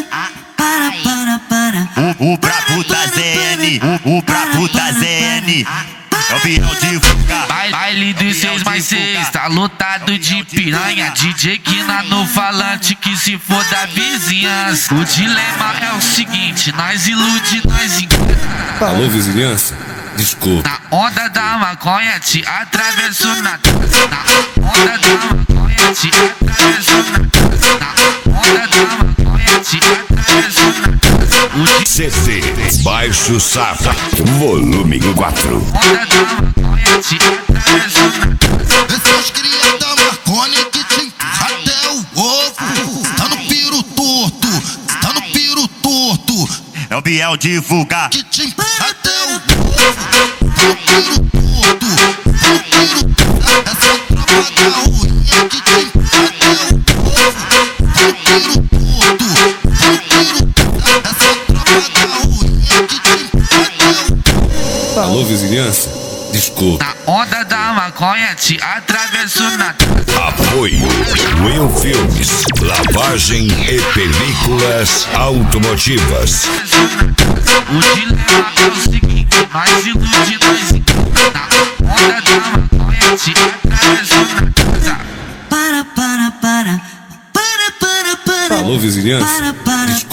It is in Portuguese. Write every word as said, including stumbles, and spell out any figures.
para, para, para. O, o brabo da Z N, o, o brabo da Z N. É o Biel divulgar. Baile dos seis mais seis, tá lotado de piranha. D J Kina no falante que se for da vizinhança. O dilema é o seguinte, nós ilude, nós engana. Alô, vizinhança? Desculpa. Na onda da maconha te atravesso na casa. Na onda da maconha te atravesso na casa. Na onda da maconha te atravesso na casa. C C Baixo Safra, volume quatro. Onda da maconha te atravesso na casa. Esses cria da maconha que te empurra até o ovo. Tá no piro torto, tá no piro torto. É o Biel divulgar. Que te empurra até o ovo. Tá no piro torto, tá no piro torto. Essa tropa da ruinha que te empurra até o ovo. Tá no piro torto, tá no piro torto. Essa tropa da ruinha que te empurra até o ovo. Alô, vizinhança? Desculpa. Na onda da maconha te atravesso na casa. Apoio Will Filmes, lavagem e películas automotivas. O dilema é o seguinte, nós ilude, nós engana. Na onda da maconha te atravesso na casa. Para, para, para. Para, para, para. Alô, vizinhança? Para, para, Desculpa.